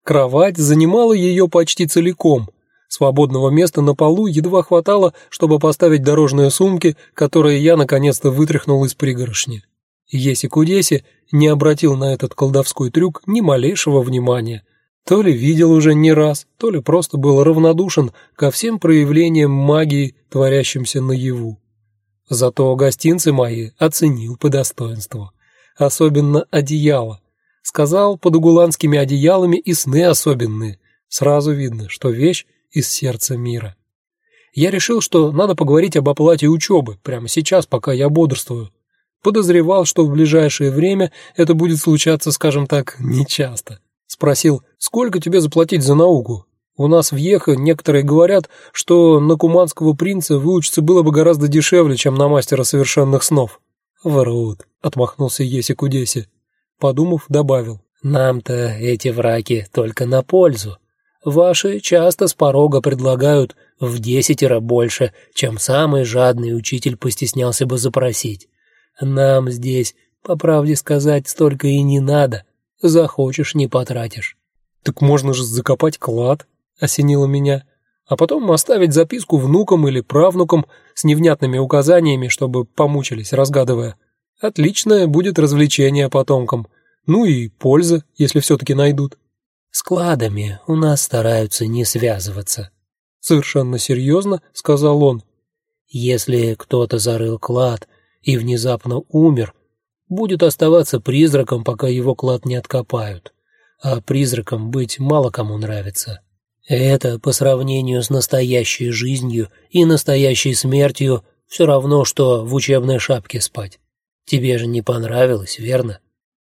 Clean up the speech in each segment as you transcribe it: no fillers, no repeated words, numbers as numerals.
Кровать занимала ее почти целиком. Свободного места на полу едва хватало, чтобы поставить дорожные сумки, которые я наконец-то вытряхнул из пригоршни. Еси-кудеси не обратил на этот колдовской трюк ни малейшего внимания. То ли видел уже не раз, то ли просто был равнодушен ко всем проявлениям магии, творящимся наяву. Зато гостинцы мои оценил по достоинству. Особенно одеяло. Сказал, под угуланскими одеялами и сны особенные. Сразу видно, что вещь из сердца мира. Я решил, что надо поговорить об оплате учебы прямо сейчас, пока я бодрствую. Подозревал, что в ближайшее время это будет случаться, скажем так, нечасто. Спросил: «Сколько тебе заплатить за науку? У нас в Ехе некоторые говорят, что на куманского принца выучиться было бы гораздо дешевле, чем на мастера совершенных снов». «Врут», — отмахнулся Еси-кудеси. Подумав, добавил: «Нам-то эти враки только на пользу. Ваши часто с порога предлагают в 10 больше, чем самый жадный учитель постеснялся бы запросить. Нам здесь, по правде сказать, столько и не надо. Захочешь — не потратишь». «Так можно же закопать клад», — осенило меня, «а потом оставить записку внукам или правнукам с невнятными указаниями, чтобы помучились, разгадывая. Отличное будет развлечение потомкам. Ну и польза, если все-таки найдут». «С кладами у нас стараются не связываться», — совершенно серьезно сказал он. «Если кто-то зарыл клад и внезапно умер, будет оставаться призраком, пока его клад не откопают. А призраком быть мало кому нравится. Это по сравнению с настоящей жизнью и настоящей смертью все равно, что в учебной шапке спать. Тебе же не понравилось, верно?»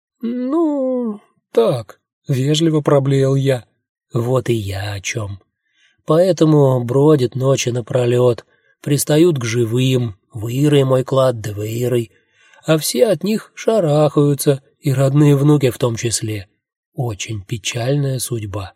«Ну, так», — вежливо проблеял я. «Вот и я о чем. Поэтому бродят ночи напролет, пристают к живым, вырой мой клад, да вырой, а все от них шарахаются, и родные внуки в том числе. Очень печальная судьба».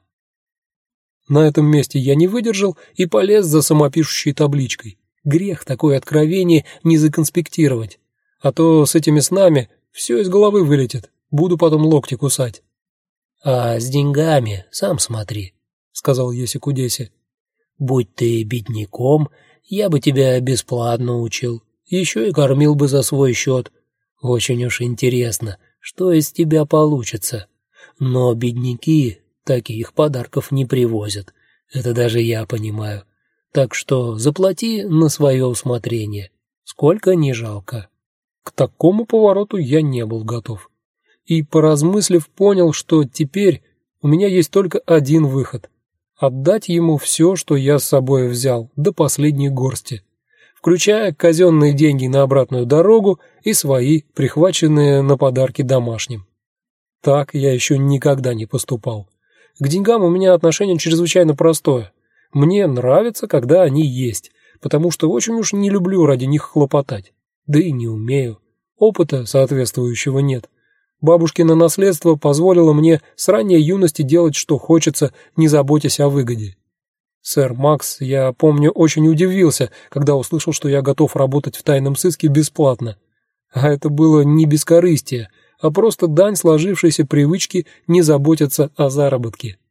На этом месте я не выдержал и полез за самопишущей табличкой. Грех такое откровение не законспектировать, а то с этими снами все из головы вылетит, буду потом локти кусать. «А с деньгами сам смотри», — сказал Еси-кудеси. «Будь ты бедняком, я бы тебя бесплатно учил, еще и кормил бы за свой счет. Очень уж интересно, что из тебя получится. Но бедняки таких подарков не привозят, это даже я понимаю. Так что заплати на свое усмотрение, сколько не жалко». К такому повороту я не был готов. И, поразмыслив, понял, что теперь у меня есть только один выход — отдать ему все, что я с собой взял, до последней горсти, включая казенные деньги на обратную дорогу и свои, прихваченные на подарки домашним. Так я еще никогда не поступал. К деньгам у меня отношение чрезвычайно простое. Мне нравится, когда они есть, потому что очень уж не люблю ради них хлопотать. Да и не умею. Опыта соответствующего нет. Бабушкино наследство позволило мне с ранней юности делать, что хочется, не заботясь о выгоде. Сэр Макс, я помню, очень удивился, когда услышал, что я готов работать в тайном сыске бесплатно. А это было не бескорыстие, а просто дань сложившейся привычки не заботиться о заработке.